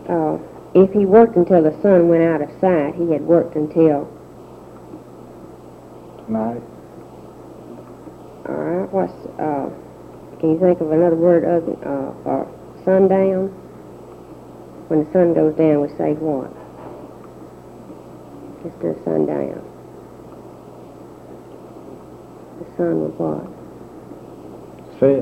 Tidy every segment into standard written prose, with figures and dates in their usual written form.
If he worked until the sun went out of sight, he had worked until... Tonight. All right, can you think of another word other for sundown? When the sun goes down, we say what? Just do sundown. The sun was what? Set.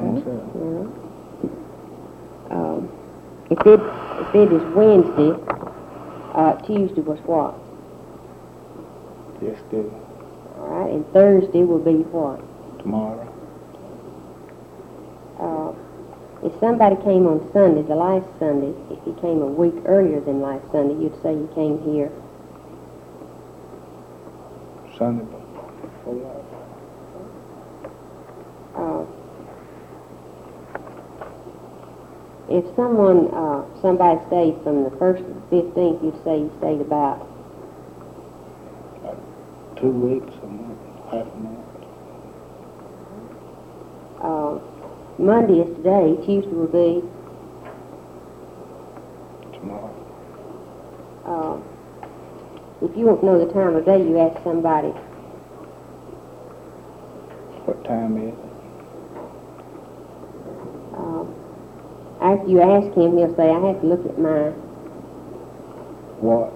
If it is Wednesday, Tuesday was what? Yesterday. All right, and Thursday will be what? Tomorrow. If somebody came on Sunday, the last Sunday, if he came a week earlier than last Sunday, you'd say he came here. Sunday before last. If somebody stayed from the 1st to the 15th, you'd say he stayed about 2 weeks, a month, half a month. Monday is today. Tuesday will be Tomorrow. If you want to know the time of day, you ask somebody. What time is it? After you ask him, he'll say, I have to look at my Watch.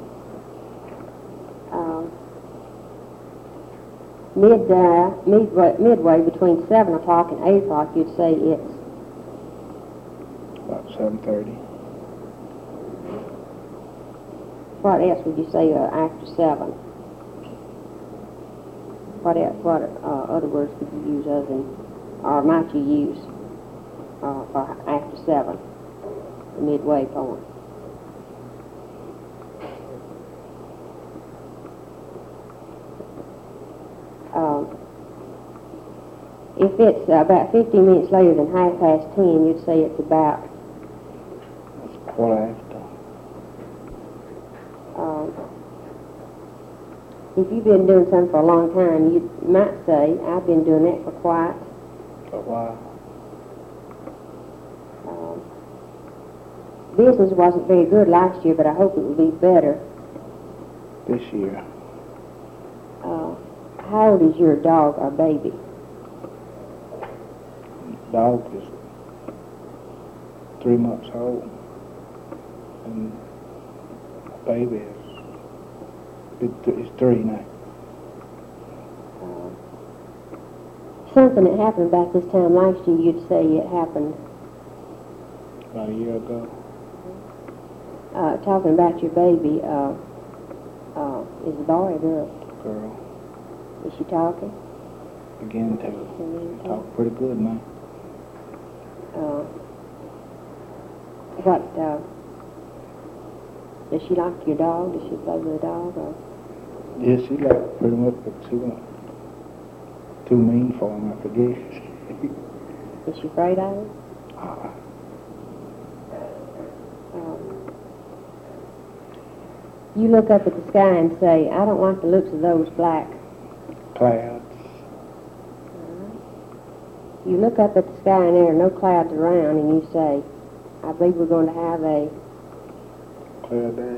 midway between 7 o'clock and 8 o'clock, you'd say it's About 7:30. what else would you say after 7? What other words could you use other than, or might you use for after 7, the midway point? If it's about 15 minutes later than 10:30, you'd say it's about... That's quarter after. If you've been doing something for a long time, you might say, I've been doing that for quite A while. Business wasn't very good last year, but I hope it will be better. This year. How old is your dog or baby? Dog is 3 months old. And baby is 3 now. Something that happened about this time last year, you'd say it happened. About a year ago. Talking about your baby, is the boy or girl? Girl. Is she talking? Beginning to talk pretty good now. Does she like your dog? Does she play with the dog? Or? Yeah, she like pretty much, but she wasn't too mean for him, I forget. Is she afraid of him? You look up at the sky and say, I don't like the looks of those black Clouds. You look up at the sky and there are no clouds around, and you say, I believe we're going to have a Clear day.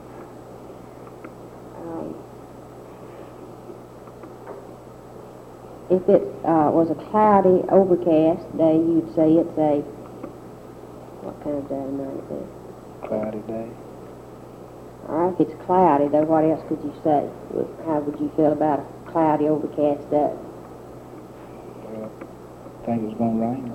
If it was a cloudy, overcast day, you'd say it's a, what kind of day might it be? Cloudy day. All right, if it's cloudy, though, what else could you say? How would you feel about a cloudy, overcast day? Well, I think it's going to rain.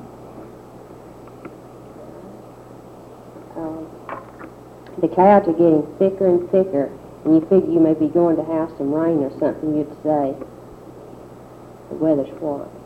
The clouds are getting thicker and thicker, and you figure you may be going to have some rain or something, you'd say the weather's what?